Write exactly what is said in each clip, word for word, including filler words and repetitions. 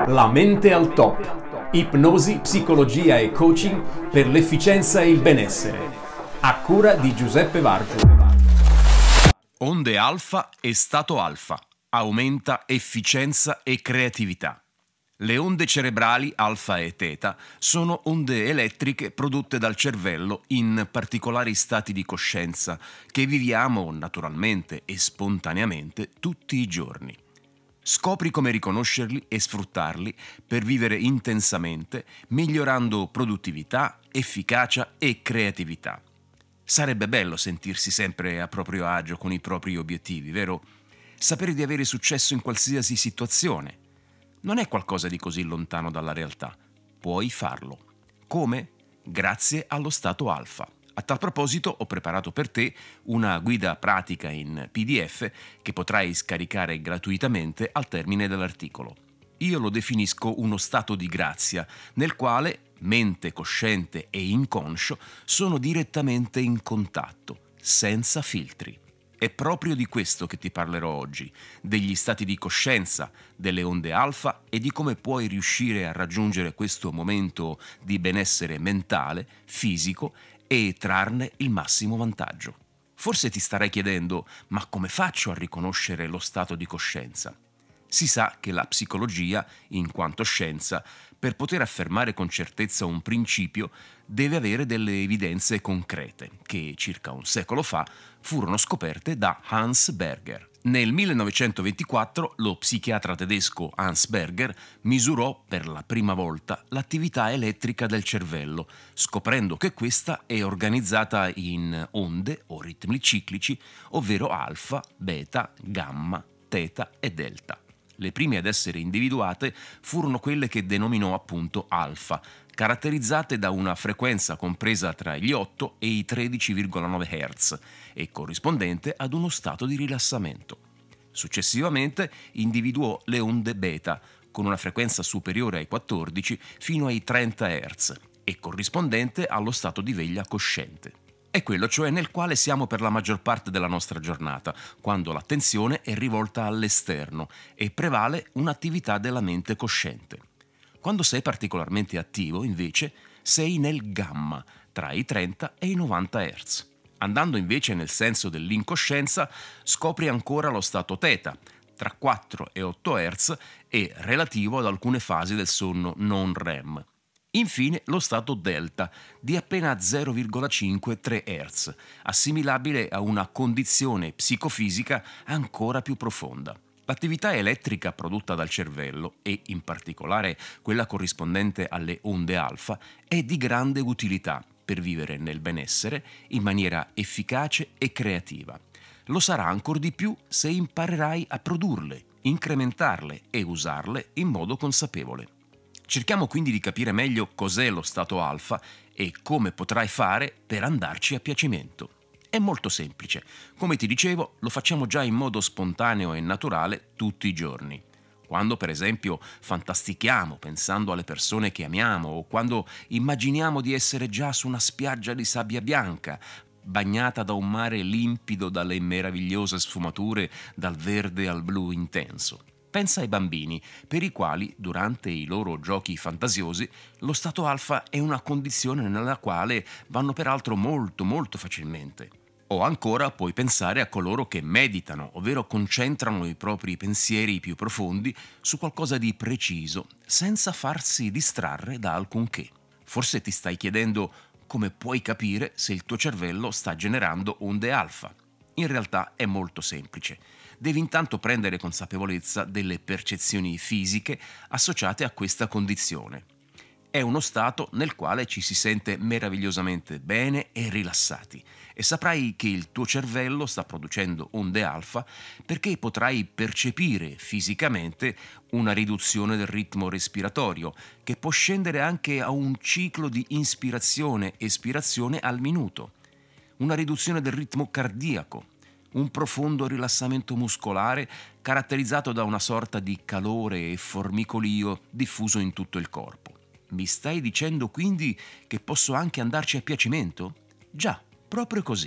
La mente al top. Ipnosi, psicologia e coaching per l'efficienza e il benessere. A cura di Giuseppe Vargio. Onde alfa e stato alfa. Aumenta efficienza e creatività. Le onde cerebrali alfa e teta sono onde elettriche prodotte dal cervello in particolari stati di coscienza che viviamo naturalmente e spontaneamente tutti i giorni. Scopri come riconoscerli e sfruttarli per vivere intensamente, migliorando produttività, efficacia e creatività. Sarebbe bello sentirsi sempre a proprio agio con i propri obiettivi, vero? Sapere di avere successo in qualsiasi situazione. Non è qualcosa di così lontano dalla realtà. Puoi farlo. Come? Grazie allo stato alfa. A tal proposito ho preparato per te una guida pratica in P D F che potrai scaricare gratuitamente al termine dell'articolo. Io lo definisco uno stato di grazia, nel quale mente cosciente e inconscio sono direttamente in contatto, senza filtri. È proprio di questo che ti parlerò oggi, degli stati di coscienza, delle onde alfa e di come puoi riuscire a raggiungere questo momento di benessere mentale, fisico e trarne il massimo vantaggio. Forse ti starai chiedendo, ma come faccio a riconoscere lo stato di coscienza? Si sa che la psicologia, in quanto scienza, per poter affermare con certezza un principio, deve avere delle evidenze concrete, che circa un secolo fa furono scoperte da Hans Berger. Nel millenovecentoventiquattro lo psichiatra tedesco Hans Berger misurò per la prima volta l'attività elettrica del cervello, scoprendo che questa è organizzata in onde o ritmi ciclici, ovvero alfa, beta, gamma, teta e delta. Le prime ad essere individuate furono quelle che denominò appunto alfa, caratterizzate da una frequenza compresa tra gli otto e i tredici virgola nove hertz e corrispondente ad uno stato di rilassamento. Successivamente individuò le onde beta, con una frequenza superiore ai quattordici fino ai trenta hertz e corrispondente allo stato di veglia cosciente. È quello cioè nel quale siamo per la maggior parte della nostra giornata, quando l'attenzione è rivolta all'esterno e prevale un'attività della mente cosciente. Quando sei particolarmente attivo, invece, sei nel gamma, tra i trenta e i novanta hertz. Andando invece nel senso dell'incoscienza, scopri ancora lo stato teta, tra quattro e otto hertz e relativo ad alcune fasi del sonno non REM. Infine lo stato delta, di appena zero virgola cinque tre hertz, assimilabile a una condizione psicofisica ancora più profonda. L'attività elettrica prodotta dal cervello, e in particolare quella corrispondente alle onde alfa, è di grande utilità per vivere nel benessere in maniera efficace e creativa. Lo sarà ancor di più se imparerai a produrle, incrementarle e usarle in modo consapevole. Cerchiamo quindi di capire meglio cos'è lo stato alfa e come potrai fare per andarci a piacimento. È molto semplice. Come ti dicevo, lo facciamo già in modo spontaneo e naturale tutti i giorni. Quando, per esempio, fantastichiamo pensando alle persone che amiamo o quando immaginiamo di essere già su una spiaggia di sabbia bianca, bagnata da un mare limpido dalle meravigliose sfumature dal verde al blu intenso. Pensa ai bambini, per i quali, durante i loro giochi fantasiosi, lo stato alfa è una condizione nella quale vanno peraltro molto molto facilmente. O ancora puoi pensare a coloro che meditano, ovvero concentrano i propri pensieri più profondi su qualcosa di preciso, senza farsi distrarre da alcunché. Forse ti stai chiedendo come puoi capire se il tuo cervello sta generando onde alfa. In realtà è molto semplice. Devi intanto prendere consapevolezza delle percezioni fisiche associate a questa condizione. È uno stato nel quale ci si sente meravigliosamente bene e rilassati e saprai che il tuo cervello sta producendo onde alfa perché potrai percepire fisicamente una riduzione del ritmo respiratorio che può scendere anche a un ciclo di inspirazione-espirazione al minuto, una riduzione del ritmo cardiaco, un profondo rilassamento muscolare caratterizzato da una sorta di calore e formicolio diffuso in tutto il corpo. Mi stai dicendo quindi che posso anche andarci a piacimento? Già, proprio così.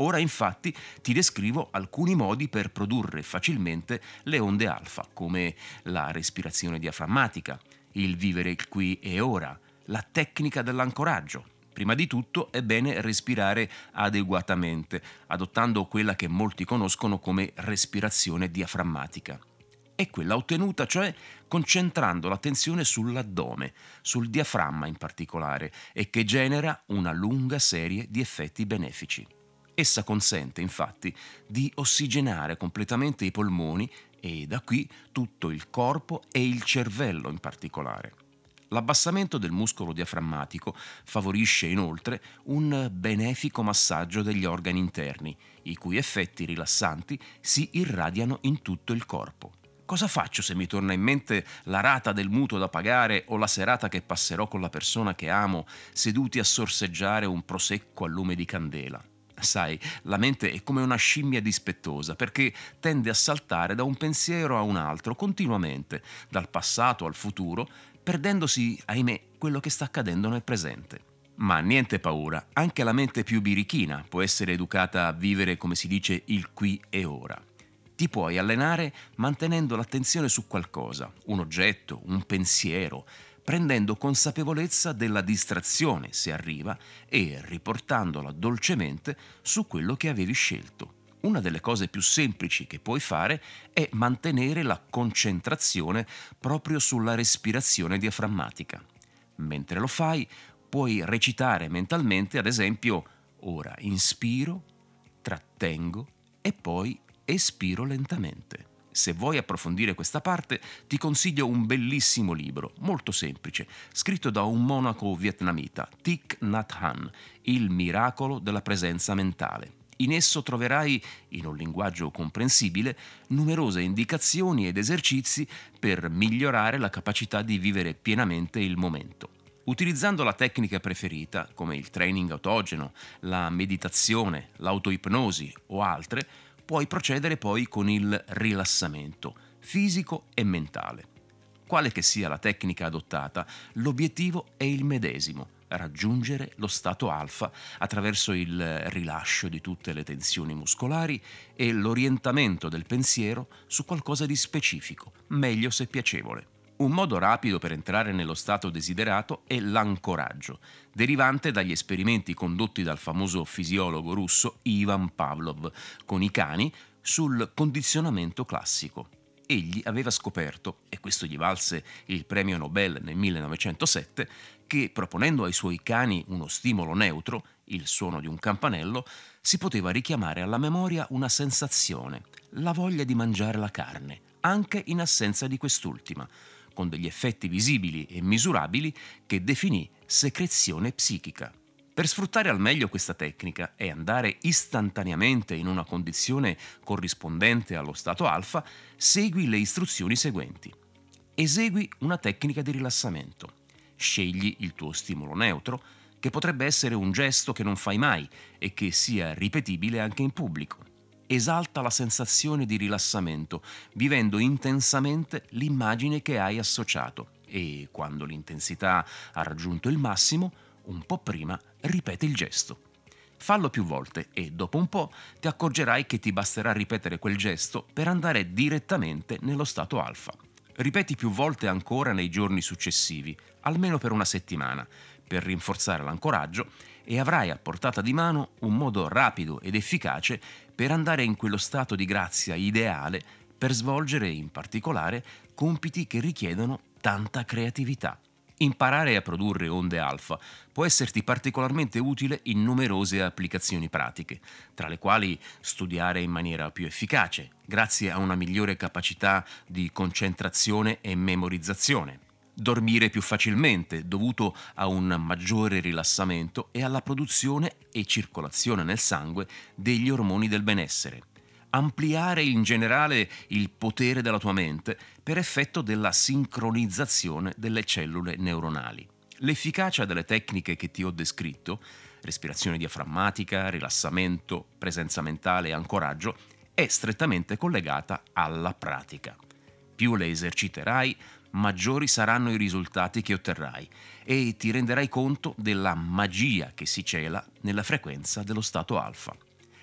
Ora infatti ti descrivo alcuni modi per produrre facilmente le onde alfa, come la respirazione diaframmatica, il vivere il qui e ora, la tecnica dell'ancoraggio. Prima di tutto è bene respirare adeguatamente, adottando quella che molti conoscono come respirazione diaframmatica. È quella ottenuta, cioè concentrando l'attenzione sull'addome, sul diaframma in particolare, e che genera una lunga serie di effetti benefici. Essa consente, infatti, di ossigenare completamente i polmoni e da qui tutto il corpo e il cervello in particolare. L'abbassamento del muscolo diaframmatico favorisce inoltre un benefico massaggio degli organi interni, i cui effetti rilassanti si irradiano in tutto il corpo. Cosa faccio se mi torna in mente la rata del mutuo da pagare o la serata che passerò con la persona che amo, seduti a sorseggiare un prosecco a lume di candela? Sai, la mente è come una scimmia dispettosa perché tende a saltare da un pensiero a un altro continuamente, dal passato al futuro, perdendosi, ahimè, quello che sta accadendo nel presente. Ma niente paura, anche la mente più birichina può essere educata a vivere, come si dice, il qui e ora. Ti puoi allenare mantenendo l'attenzione su qualcosa, un oggetto, un pensiero, prendendo consapevolezza della distrazione se arriva e riportandola dolcemente su quello che avevi scelto. Una delle cose più semplici che puoi fare è mantenere la concentrazione proprio sulla respirazione diaframmatica. Mentre lo fai, puoi recitare mentalmente, ad esempio, ora inspiro, trattengo e poi espiro lentamente. Se vuoi approfondire questa parte, ti consiglio un bellissimo libro, molto semplice, scritto da un monaco vietnamita, Thich Nhat Hanh, Il miracolo della presenza mentale. In esso troverai, in un linguaggio comprensibile, numerose indicazioni ed esercizi per migliorare la capacità di vivere pienamente il momento. Utilizzando la tecnica preferita, come il training autogeno, la meditazione, l'autoipnosi o altre, puoi procedere poi con il rilassamento fisico e mentale. Quale che sia la tecnica adottata, l'obiettivo è il medesimo: raggiungere lo stato alfa attraverso il rilascio di tutte le tensioni muscolari e l'orientamento del pensiero su qualcosa di specifico, meglio se piacevole. Un modo rapido per entrare nello stato desiderato è l'ancoraggio, derivante dagli esperimenti condotti dal famoso fisiologo russo Ivan Pavlov con i cani sul condizionamento classico. Egli aveva scoperto, e questo gli valse il premio Nobel nel millenovecentosette, che proponendo ai suoi cani uno stimolo neutro, il suono di un campanello, si poteva richiamare alla memoria una sensazione, la voglia di mangiare la carne, anche in assenza di quest'ultima, con degli effetti visibili e misurabili che definì secrezione psichica. Per sfruttare al meglio questa tecnica e andare istantaneamente in una condizione corrispondente allo stato alfa, segui le istruzioni seguenti. Esegui una tecnica di rilassamento. Scegli il tuo stimolo neutro, che potrebbe essere un gesto che non fai mai e che sia ripetibile anche in pubblico. Esalta la sensazione di rilassamento, vivendo intensamente l'immagine che hai associato e, quando l'intensità ha raggiunto il massimo, un po' prima ripeti il gesto. Fallo più volte e dopo un po' ti accorgerai che ti basterà ripetere quel gesto per andare direttamente nello stato alfa. Ripeti più volte ancora nei giorni successivi, almeno per una settimana, per rinforzare l'ancoraggio, e avrai a portata di mano un modo rapido ed efficace per andare in quello stato di grazia ideale per svolgere in particolare compiti che richiedono tanta creatività. Imparare a produrre onde alfa può esserti particolarmente utile in numerose applicazioni pratiche, tra le quali studiare in maniera più efficace, grazie a una migliore capacità di concentrazione e memorizzazione, dormire più facilmente dovuto a un maggiore rilassamento e alla produzione e circolazione nel sangue degli ormoni del benessere, ampliare in generale il potere della tua mente per effetto della sincronizzazione delle cellule neuronali. L'efficacia delle tecniche che ti ho descritto, respirazione diaframmatica, rilassamento, presenza mentale e ancoraggio, è strettamente collegata alla pratica. Più le eserciterai, maggiori saranno i risultati che otterrai e ti renderai conto della magia che si cela nella frequenza dello stato alfa.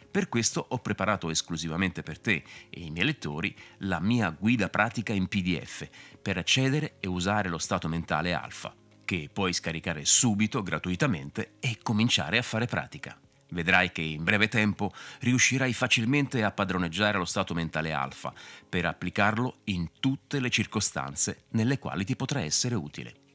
Per questo ho preparato esclusivamente per te e i miei lettori la mia guida pratica in P D F per accedere e usare lo stato mentale alfa, che puoi scaricare subito gratuitamente e cominciare a fare pratica. Vedrai che in breve tempo riuscirai facilmente a padroneggiare lo stato mentale alfa per applicarlo in tutte le circostanze nelle quali ti potrà essere utile.